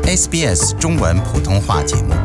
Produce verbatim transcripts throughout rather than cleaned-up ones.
S B S 中文普通话节目。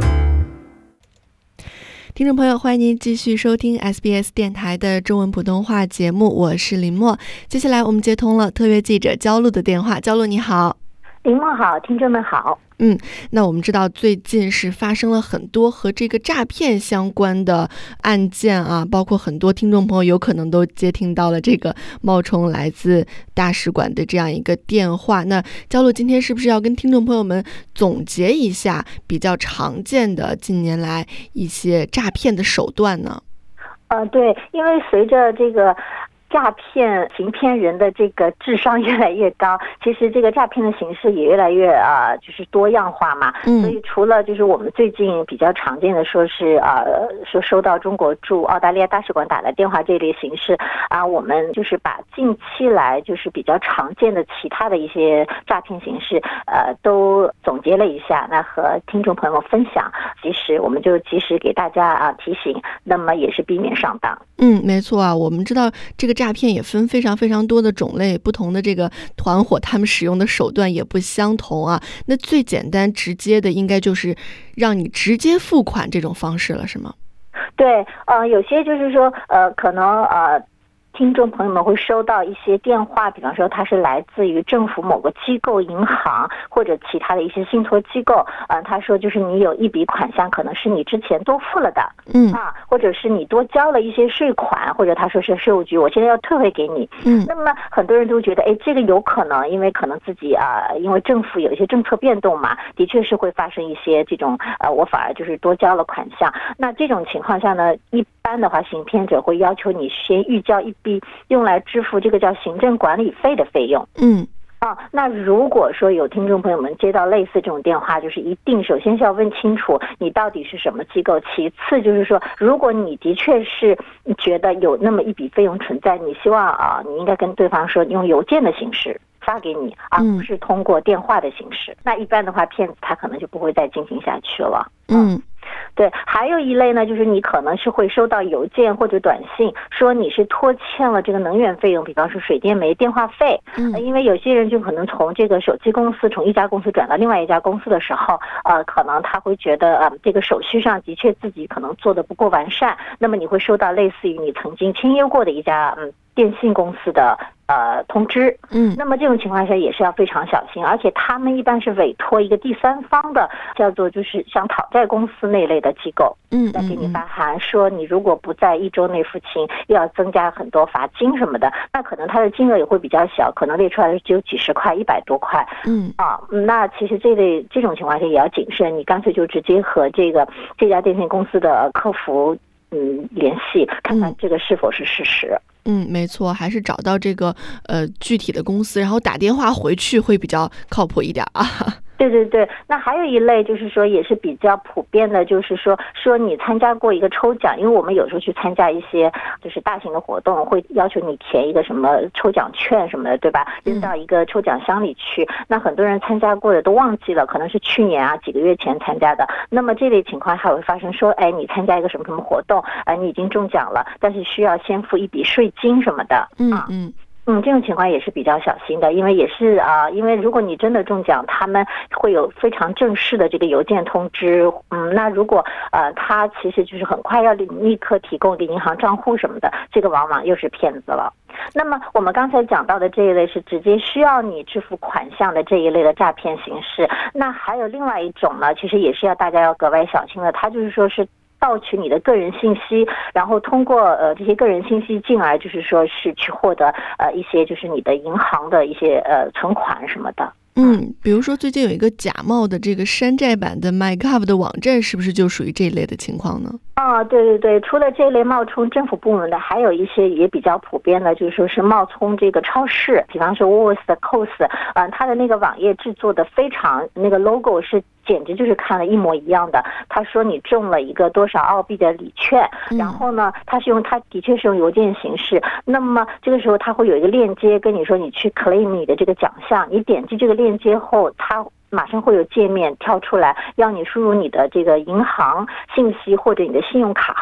听众朋友，欢迎您继续收听 S B S 电台的中文普通话节目，我是林默。接下来我们接通了特约记者焦露的电话。焦露你好。 林默好，听众们好。 嗯，那我们知道最近是发生了很多和这个诈骗相关的案件啊，包括很多听众朋友有可能都接听到了这个冒充来自大使馆的这样一个电话。那焦露今天是不是要跟听众朋友们总结一下比较常见的近年来一些诈骗的手段呢？ 呃，对，因为随着这个诈骗行骗人的这个智商越来越高，其实这个诈骗的形式也越来越呃就是多样化嘛。嗯，所以除了就是我们最近比较常见的说是呃说收到中国驻澳大利亚大使馆打来电话这类形式啊，我们就是把近期来就是比较常见的其他的一些诈骗形式呃都总结了一下，那和听众朋友们分享，及时我们就及时给大家啊提醒，那么也是避免上当。 嗯，没错啊，我们知道这个诈骗也分非常非常多的种类，不同的这个团伙他们使用的手段也不相同啊。那最简单直接的应该就是让你直接付款这种方式了，是吗？ 对，呃，有些就是说呃可能呃听众朋友们会收到一些电话，比方说它是来自于政府某个机构、银行或者其他的一些信托机构，呃，他说就是你有一笔款项可能是你之前多付了的，嗯啊，或者是你多交了一些税款，或者他说是税务局我现在要退回给你，嗯，那么很多人都觉得哎这个有可能，因为可能自己啊、呃，因为政府有一些政策变动嘛，的确是会发生一些这种呃我反而就是多交了款项，那这种情况下呢，一般的话行骗者会要求你先预交一笔用来支付这个叫行政管理费的费用。嗯啊，那如果说有听众朋友们接到类似这种电话，就是一定首先是要问清楚你到底是什么机构，其次就是说如果你的确是觉得有那么一笔费用存在，你希望啊你应该跟对方说用邮件的形式发给你，而不是通过电话的形式，那一般的话骗子他可能就不会再进行下去了。嗯，对，还有一类呢，就是你可能是会收到邮件或者短信，说你是拖欠了这个能源费用，比方说水电煤电话费。嗯，因为有些人就可能从这个手机公司从一家公司转到另外一家公司的时候，呃，可能他会觉得呃这个手续上的确自己可能做的不够完善，那么你会收到类似于你曾经签约过的一家嗯电信公司的呃通知。嗯，那么这种情况下也是要非常小心，而且他们一般是委托一个第三方的，叫做就是像讨债公司那类的机构，嗯，来给你发函说你如果不在一周内付清，又要增加很多罚金什么的，那可能它的金额也会比较小，可能列出来的只有几十块、一百多块。嗯啊，那其实这类这种情况下也要谨慎，你干脆就直接和这个这家电信公司的客服嗯联系，看看这个是否是事实。 嗯，没错，还是找到这个呃具体的公司，然后打电话回去会比较靠谱一点啊。 对对对，那还有一类就是说也是比较普遍的，就是说说你参加过一个抽奖，因为我们有时候去参加一些就是大型的活动，会要求你填一个什么抽奖券什么的，对吧？扔到一个抽奖箱里去。那很多人参加过的都忘记了，可能是去年啊几个月前参加的。那么这类情况还会发生说，哎，你参加一个什么什么活动，哎，你已经中奖了，但是需要先付一笔税金什么的。嗯嗯。嗯，这种情况也是比较小心的，因为也是啊、呃，因为如果你真的中奖，他们会有非常正式的这个邮件通知。嗯，那如果呃他其实就是很快要立刻提供一个银行账户什么的，这个往往又是骗子了。那么我们刚才讲到的这一类是直接需要你支付款项的这一类的诈骗形式，那还有另外一种呢，其实也是要大家要格外小心的，它就是说是盗取你的个人信息，然后通过呃这些个人信息进而就是说是去获得呃一些就是你的银行的一些呃存款什么的。 嗯，比如说最近有一个假冒的这个山寨版的 MyGov 的网站，是不是就属于这一类的情况呢？ 啊，对对对，除了这类冒充政府部门的，还有一些也比较普遍的，就是说是冒充这个超市，比方说 Woolworths 的 Coles， 嗯、呃，它的那个网页制作的非常，那个 logo 是简直就是看了一模一样的。他说你中了一个多少澳币的礼券，然后呢，他是用他的确是用邮件形式，那么这个时候他会有一个链接跟你说你去 claim 你的这个奖项，你点击这个链接后，他马上会有界面跳出来，要你输入你的这个银行信息或者你的信用卡号。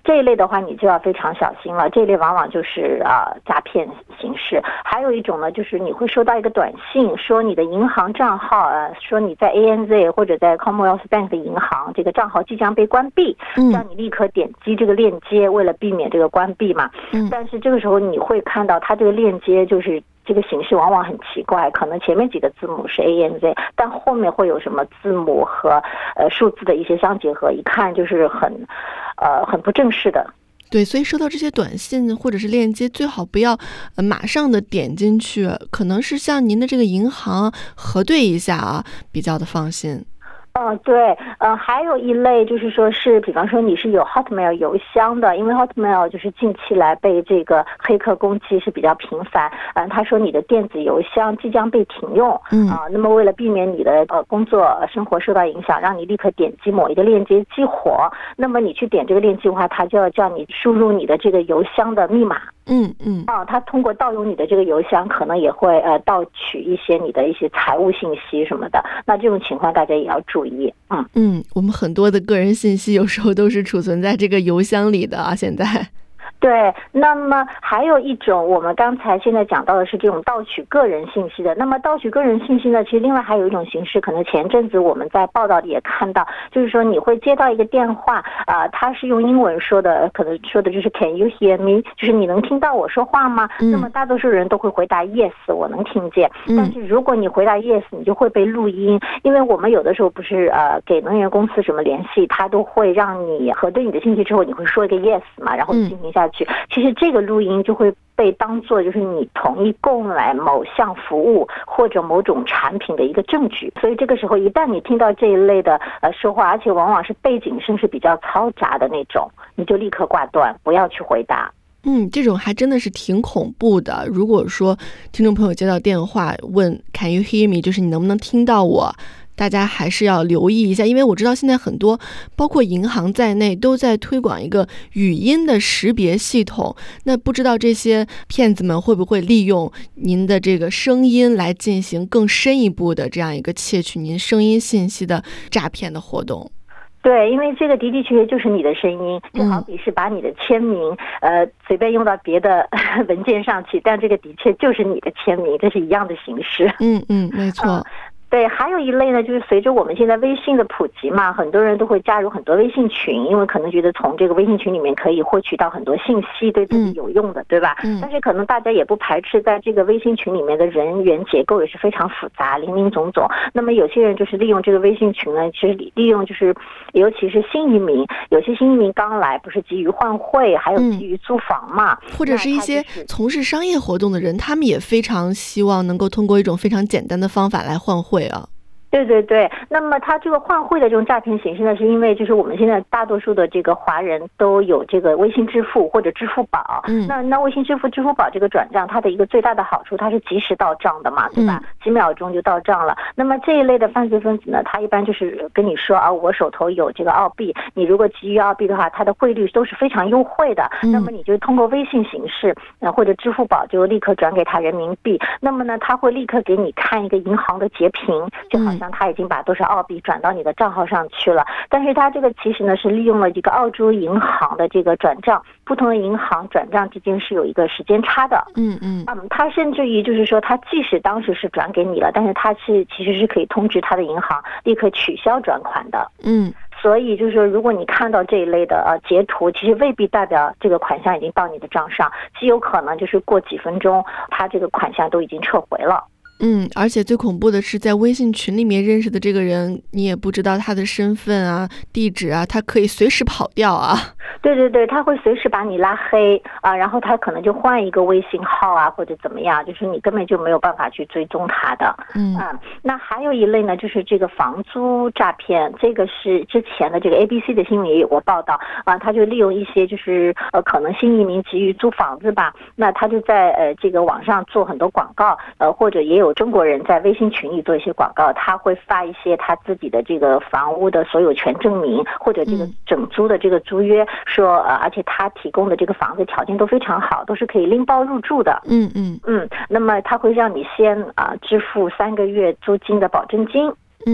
这一类的话你就要非常小心了，这一类往往就是啊、呃、诈骗形式。还有一种呢，就是你会收到一个短信，说你的银行账号呃，说你在 A N Z 或者在 Commonwealth Bank 的银行这个账号即将被关闭，让你立刻点击这个链接，为了避免这个关闭嘛。嗯，但是这个时候你会看到它这个链接就是这个形式往往很奇怪，可能前面几个字母是 A N Z， 但后面会有什么字母和呃数字的一些相结合，一看就是很呃很不正式的。 对，所以收到这些短信或者是链接，最好不要呃马上的点进去，可能是向您的这个银行核对一下啊，比较的放心。 嗯，对，呃，还有一类就是说是，比方说你是有 Hotmail 邮箱的，因为 Hotmail 就是近期来被这个黑客攻击是比较频繁，嗯、呃，他说你的电子邮箱即将被停用，嗯啊、呃，那么为了避免你的呃工作生活受到影响，让你立刻点击某一个链接激活，那么你去点这个链接的话，他就要叫你输入你的这个邮箱的密码。 嗯嗯啊，他通过盗用你的这个邮箱，可能也会呃盗取一些你的一些财务信息什么的。那这种情况大家也要注意。嗯嗯，我们很多的个人信息有时候都是储存在这个邮箱里的啊，现在。 对，那么还有一种，我们刚才现在讲到的是这种盗取个人信息的。那么盗取个人信息呢，其实另外还有一种形式，可能前阵子我们在报道里也看到，就是说你会接到一个电话，啊、呃，他是用英文说的，可能说的就是 Can you hear me？ 就是你能听到我说话吗？嗯、那么大多数人都会回答 Yes， 我能听见。但是如果你回答 Yes， 你就会被录音，因为我们有的时候不是呃给能源公司什么联系，他都会让你核对你的信息之后，你会说一个 Yes 嘛，然后进行下去。其实这个录音就会被当作就是你同意购买某项服务或者某种产品的一个证据，所以这个时候一旦你听到这一类的呃说话，而且往往是背景声是比较嘈杂的那种，你就立刻挂断，不要去回答。 嗯，这种还真的是挺恐怖的。如果说听众朋友接到电话问 Can you hear me， 就是你能不能听到我，大家还是要留意一下，因为我知道现在很多包括银行在内都在推广一个语音的识别系统，那不知道这些骗子们会不会利用您的这个声音来进行更深一步的这样一个窃取您声音信息的诈骗的活动。 对，因为这个的的确确就是你的声音，就好比是把你的签名呃随便用到别的文件上去，但这个的确就是你的签名，这是一样的形式。 嗯嗯，没错。嗯， 对，还有一类呢，就是随着我们现在微信的普及嘛，很多人都会加入很多微信群，因为可能觉得从这个微信群里面可以获取到很多信息，对自己有用的，嗯、对吧？嗯。但是可能大家也不排斥，在这个微信群里面的人员结构也是非常复杂，林林总总。那么有些人就是利用这个微信群呢，其实利用就是，尤其是新移民，有些新移民刚来，不是急于换汇，还有急于租房嘛， 嗯、或者是一些从事商业活动的人，他们也非常希望能够通过一种非常简单的方法来换汇啊。 对对对，那么它这个换汇的这种诈骗形式呢，是因为就是我们现在大多数的这个华人都有这个微信支付或者支付宝，嗯，那那微信支付、支付宝这个转账，它的一个最大的好处，它是及时到账的嘛，对吧？嗯、几秒钟就到账了。那么这一类的犯罪分子呢，他一般就是跟你说啊，我手头有这个澳币，你如果急于澳币的话，它的汇率都是非常优惠的。嗯、那么你就通过微信形式，呃或者支付宝就立刻转给他人民币。那么呢，他会立刻给你看一个银行的截屏，就好像他已经把多少澳币转到你的账号上去了，但是他这个其实呢是利用了这个澳洲银行的这个转账，不同的银行转账之间是有一个时间差的。嗯嗯，嗯，他甚至于就是说，他即使当时是转给你了，但是他是其实是可以通知他的银行立刻取消转款的。嗯。所以就是说，如果你看到这一类的呃截图，其实未必代表这个款项已经到你的账上，极有可能就是过几分钟，他这个款项都已经撤回了。 嗯，而且最恐怖的是，在微信群里面认识的这个人，你也不知道他的身份啊、地址啊，他可以随时跑掉啊。 对对对，他会随时把你拉黑啊，然后他可能就换一个微信号啊，或者怎么样，就是你根本就没有办法去追踪他的。嗯啊，那还有一类呢，就是这个房租诈骗，这个是之前的这个 A B C 的新闻也有过报道啊，他就利用一些就是呃可能新移民急于租房子吧，那他就在呃这个网上做很多广告，呃或者也有中国人在微信群里做一些广告，他会发一些他自己的这个房屋的所有权证明，或者这个整租的这个租约。说呃，而且他提供的这个房子条件都非常好，都是可以拎包入住的。嗯嗯嗯，那么他会让你先啊、呃、支付三个月租金的保证金。嗯。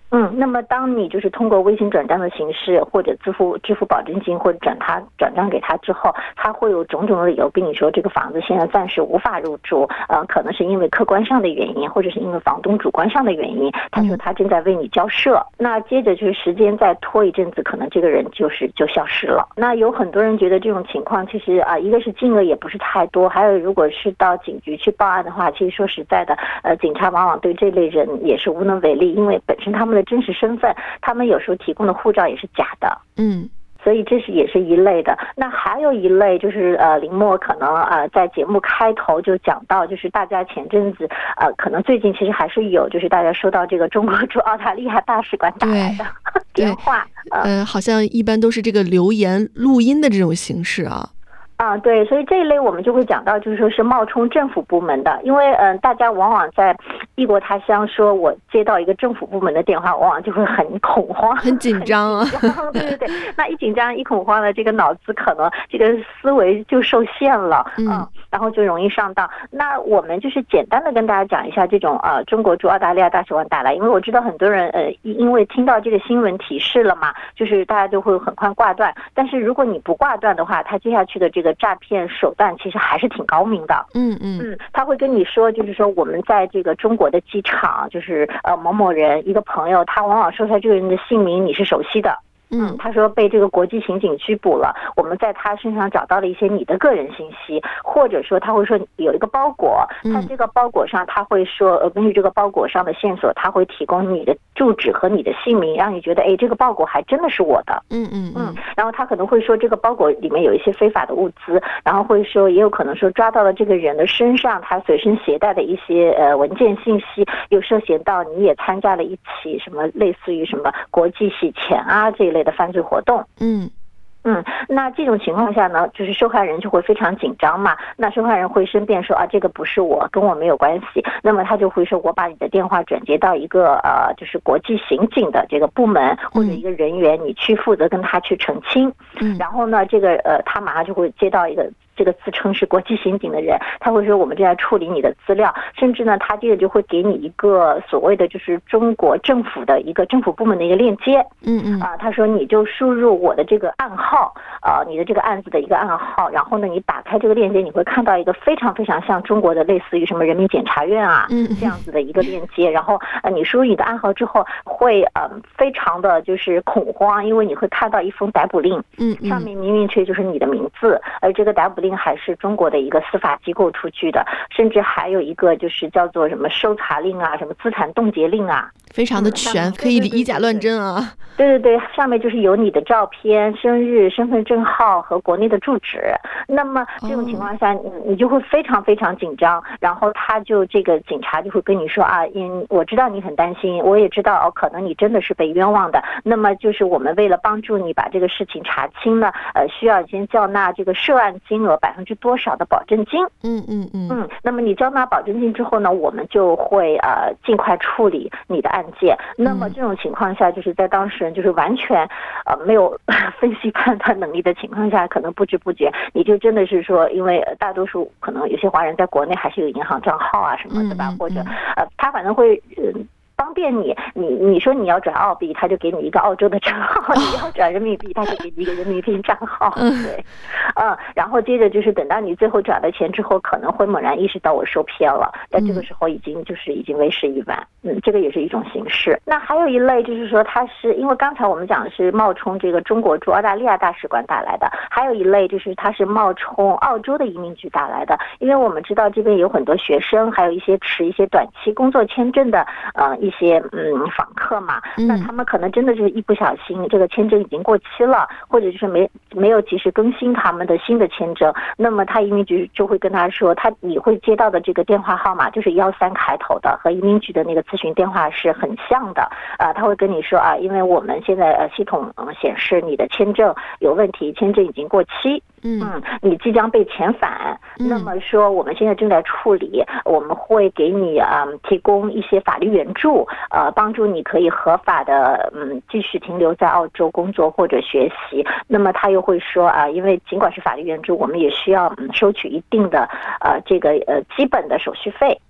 嗯，那么当你就是通过微信转账的形式，或者支付支付保证金，或者转他转账给他之后，他会有种种的理由跟你说这个房子现在暂时无法入住，呃，可能是因为客观上的原因，或者是因为房东主观上的原因。他说他正在为你交涉，嗯、那接着就是时间再拖一阵子，可能这个人就是就消失了。那有很多人觉得这种情况其实啊、呃，一个是金额也不是太多，还有如果是到警局去报案的话，其实说实在的，呃，警察往往对这类人也是无能为力，因为本身他们的真实身份，他们有时候提供的护照也是假的， 嗯， 所以这是也是一类的。那还有一类就是呃，林默可能呃在节目开头就讲到，就是大家前阵子呃，可能最近其实还是有，就是大家收到这个中国驻澳大利亚大使馆打来的电话， 呃，呃，好像一般都是这个留言录音的这种形式啊。 啊，对，所以这一类我们就会讲到，就是说是冒充政府部门的，因为嗯、呃，大家往往在异国他乡，说我接到一个政府部门的电话，往往就会很恐慌、 很紧张啊。 对对对，那一紧张一恐慌呢，这个脑子可能这个思维就受限了，嗯，嗯然后就容易上当。那我们就是简单的跟大家讲一下这种呃中国驻澳大利亚大使馆打来，因为我知道很多人呃因为听到这个新闻提示了嘛，就是大家就会很快挂断。但是如果你不挂断的话，他接下去的这个诈骗手段其实还是挺高明的。 嗯嗯嗯，他会跟你说，就是说我们在这个中国的机场，就是呃某某人一个朋友，他往往说出来这个人的姓名你是熟悉的。嗯，他说被这个国际刑警拘捕了，我们在他身上找到了一些你的个人信息，或者说他会说有一个包裹，他这个包裹上他会说，呃，根据这个包裹上的线索，他会提供你的住址和你的姓名，让你觉得，哎，这个包裹还真的是我的。 嗯嗯嗯。 然后他可能会说这个包裹里面有一些非法的物资，然后会说也有可能说抓到了这个人的身上他随身携带的一些呃文件信息，又涉嫌到你也参加了一起什么类似于什么国际洗钱啊这一类的犯罪活动。 嗯嗯，那这种情况下呢，就是受害人就会非常紧张嘛。那受害人会申辩说啊，这个不是我，跟我没有关系。那么他就会说，我把你的电话转接到一个呃，就是国际刑警的这个部门或者一个人员，你去负责跟他去澄清。 嗯， 然后呢，这个呃，他马上就会接到一个。这个自称是国际刑警的人，他会说我们正在处理你的资料，甚至呢，他接着就会给你一个所谓的就是中国政府的一个政府部门的一个链接。 嗯嗯啊，他说你就输入我的这个暗号，啊，你的这个案子的一个暗号，然后呢，你打开这个链接，你会看到一个非常非常像中国的类似于什么人民检察院啊这样子的一个链接，然后呃，你输入你的暗号之后，会呃非常的就是恐慌，因为你会看到一封逮捕令， 嗯， 上面明明确就是你的名字，而这个逮捕令还是中国的一个司法机构出具的，甚至还有一个就是叫做什么搜查令啊，什么资产冻结令啊， 非常的全，可以以假乱真啊。 对对对，上面就是有你的照片、生日、身份证号和国内的住址。那么这种情况下，你你就会非常非常紧张，然后他就这个警察就会跟你说啊，因我知道你很担心，我也知道哦，可能你真的是被冤枉的。那么就是我们为了帮助你把这个事情查清呢，呃，需要先缴纳这个涉案金额百分之多少的保证金。 嗯嗯嗯嗯，那么你交纳保证金之后呢，我们就会呃尽快处理你的案件。那么这种情况下，就是在当事人就是完全呃没有分析判断能力的情况下，可能不知不觉你就真的是说，因为大多数可能有些华人在国内还是有银行账号啊什么的吧，或者呃他反正会嗯。方便你，你你说你要转澳币，他就给你一个澳洲的账号；你要转人民币，他就给你一个人民币账号。对，嗯，然后接着就是等到你最后转了钱之后，可能会猛然意识到我受骗了，但这个时候已经就是已经为时已晚。嗯，这个也是一种形式。那还有一类就是说，他是因为刚才我们讲的是冒充这个中国驻澳大利亚大使馆打来的，还有一类就是他是冒充澳洲的移民局打来的，因为我们知道这边有很多学生，还有一些持一些短期工作签证的呃。一些嗯访客嘛，那他们可能真的是一不小心这个签证已经过期了，或者就是没没有及时更新他们的新的签证，那么他移民局就会跟他说，他你会接到的这个电话号码就是幺三开头的，和移民局的那个咨询电话是很像的啊、呃，他会跟你说啊，因为我们现在呃系统嗯显示你的签证有问题，签证已经过期。嗯，你即将被遣返，那么说我们现在正在处理，我们会给你啊、嗯、提供一些法律援助，呃，帮助你可以合法的嗯继续停留在澳洲工作或者学习。那么他又会说啊，因为尽管是法律援助，我们也需要嗯收取一定的呃这个呃基本的手续费。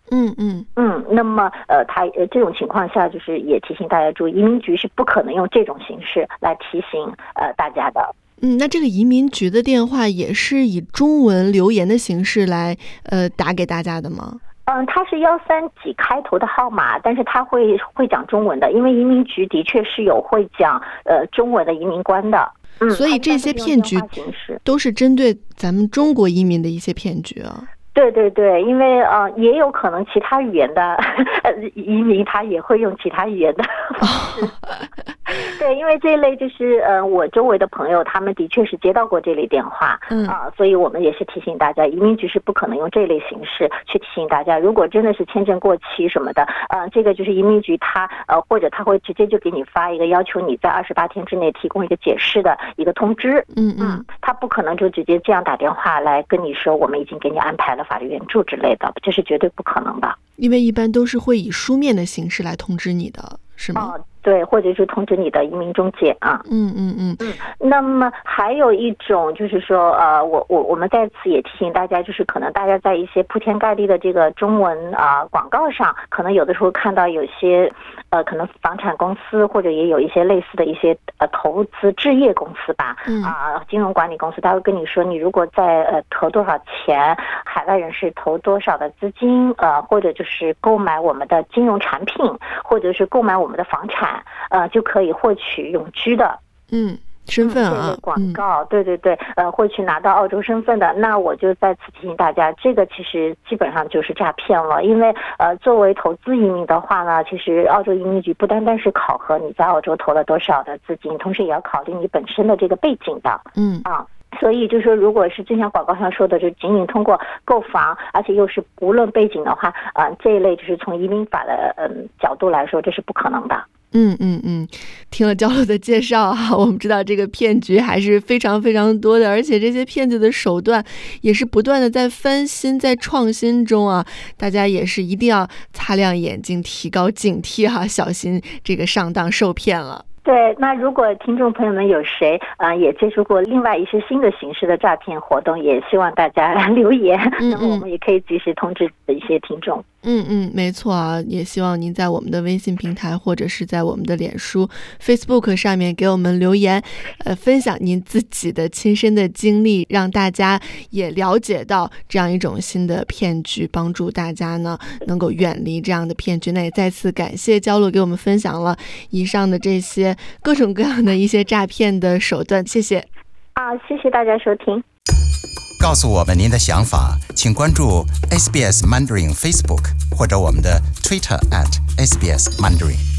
嗯嗯嗯，那么呃，他呃这种情况下，就是也提醒大家注意，移民局是不可能用这种形式来提醒呃大家的。 嗯，那这个移民局的电话也是以中文留言的形式来呃打给大家的吗？ 嗯，它是幺三几开头的号码，但是它会会讲中文的，因为移民局的确是有会讲呃中文的移民官的。嗯， 所以这些骗局都是针对咱们中国移民的一些骗局啊。 对对对，因为呃也有可能其他语言的移民他也会用其他语言的方式。对，因为这一类就是呃我周围的朋友他们的确是接到过这类电话，嗯啊、呃，所以我们也是提醒大家，移民局是不可能用这类形式去提醒大家，如果真的是签证过期什么的，呃这个就是移民局他呃或者他会直接就给你发一个要求你在二十八天之内提供一个解释的一个通知。 嗯嗯， 他不可能就直接这样打电话来跟你说我们已经给你安排了法律援助之类的，这是绝对不可能的。 因为一般都是会以书面的形式来通知你的，是吗？ 哦，对，或者是通知你的移民中介啊。 嗯嗯嗯嗯。那么还有一种就是说，呃，我我我们在此也提醒大家，就是可能大家在一些铺天盖地的这个中文啊、呃、广告上，可能有的时候看到有些呃，可能房产公司或者也有一些类似的一些呃投资置业公司吧， 嗯啊、呃，金融管理公司，他会跟你说，你如果在呃投多少钱，海外人士投多少的资金，呃，或者就是购买我们的金融产品，或者是购买我们的房产，呃，就可以获取永居的。 嗯。身份啊， 这类广告、嗯，对对对，呃，会去拿到澳洲身份的，那我就再次提醒大家，这个其实基本上就是诈骗了，因为呃，作为投资移民的话呢，其实澳洲移民局不单单是考核你在澳洲投了多少的资金，同时也要考虑你本身的这个背景的， 嗯啊。所以就是说，如果是就像广告上说的，就仅仅通过购房，而且又是无论背景的话，呃，这一类就是从移民法的嗯角度来说，这是不可能的。 嗯嗯嗯，听了焦露的介绍啊，我们知道这个骗局还是非常非常多的，而且这些骗子的手段也是不断的在翻新、在创新中啊，大家也是一定要擦亮眼睛，提高警惕哈、啊，小心这个上当受骗了。 对，那如果听众朋友们有谁呃也接触过另外一些新的形式的诈骗活动，也希望大家留言， 嗯嗯那么我们也可以及时通知一些听众。 嗯嗯，没错啊，也希望您在我们的微信平台或者是在我们的脸书 Facebook 上面给我们留言，呃，分享您自己的亲身的经历，让大家也了解到这样一种新的骗局，帮助大家呢能够远离这样的骗局。那也再次感谢焦露给我们分享了以上的这些各种各样的一些诈骗的手段，谢谢。 啊，谢谢大家收听。 告诉我们您的想法，请关注 S B S Mandarin Facebook 或者我们的 Twitter at S B S Mandarin。